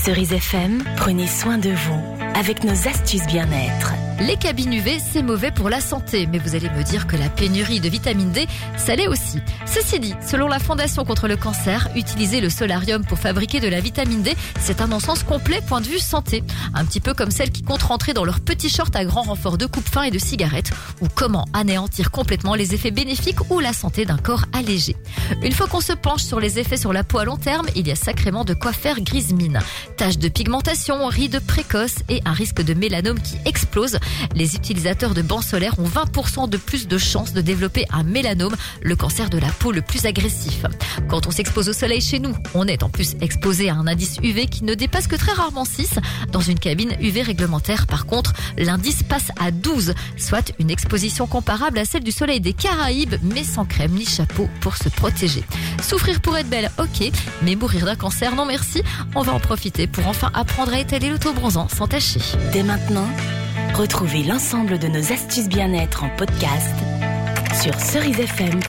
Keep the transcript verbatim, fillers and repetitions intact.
Cerise F M, prenez soin de vous avec nos astuces bien-être. Les cabines U V, c'est mauvais pour la santé, mais vous allez me dire que la pénurie de vitamine D, ça l'est aussi. Ceci dit, selon la Fondation contre le cancer, utiliser le solarium pour fabriquer de la vitamine D, c'est un non-sens complet point de vue santé. Un petit peu comme celles qui comptent rentrer dans leur petit short à grand renfort de coupe-faim et de cigarettes, ou comment anéantir complètement les effets bénéfiques ou la santé d'un corps allégé. Une fois qu'on se penche sur les effets sur la peau à long terme, il y a sacrément de quoi faire grise mine. Taches de pigmentation, rides précoces et un risque de mélanome qui explose. Les utilisateurs de bancs solaires ont vingt pour cent de plus de chances de développer un mélanome, le cancer de la peau le plus agressif. Quand on s'expose au soleil chez nous, on est en plus exposé à un indice U V qui ne dépasse que très rarement six. Dans une cabine U V réglementaire, par contre, l'indice passe à douze, soit une exposition comparable à celle du soleil des Caraïbes, mais sans crème ni chapeau pour se protéger. Souffrir pour être belle, ok, mais mourir d'un cancer, non merci. On va en profiter pour enfin apprendre à étaler l'autobronzant sans tacher. Dès maintenant, retrouvez l'ensemble de nos astuces bien-être en podcast sur cerise f m.